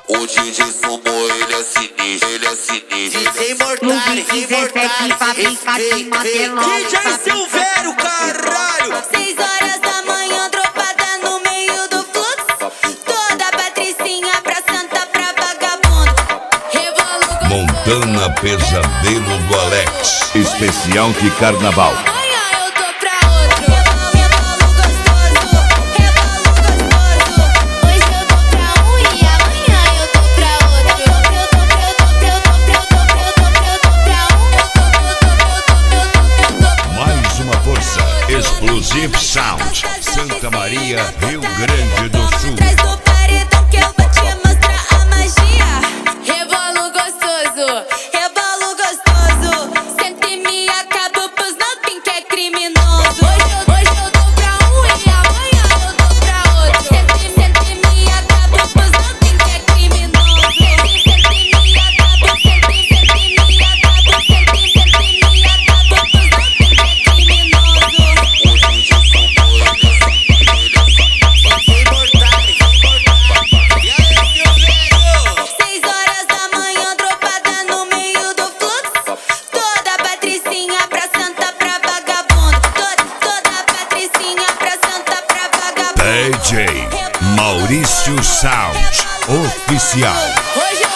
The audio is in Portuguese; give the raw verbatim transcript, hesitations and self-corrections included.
O D J Sumo, ele é sinistro, ele é sinistro. D J Mortari, D J Mortari, D J Silvério, caralho. Seis horas da manhã, dropada no meio do fluxo. Toda patricinha pra santa, pra vagabundo. Revolu Montana Pesadelo do Alex, especial de carnaval. Explosive Sound, Santa Maria, Rio Grande do Sul. Atrás do paredão que eu vou te mostrar a magia. Rebolo gostoso, rebolo gostoso. Senta e me acabo pros novinhos que é criminoso. Hoje eu, hoje eu dou pra um e amanhã eu dou pra outro. Senta e, senta e me acabo pros novinhos que é criminoso. Senta e me acabo, senta e, senta e me acabo, senta e, senta e me acabo pros novinhos que é criminoso. Seis horas da manhã, dropada no meio do fluxo. Toda patricinha pra santa, pra vagabundo. Toda, toda patricinha pra santa, pra vagabundo. D J Maurício Sound Oficial. Hoje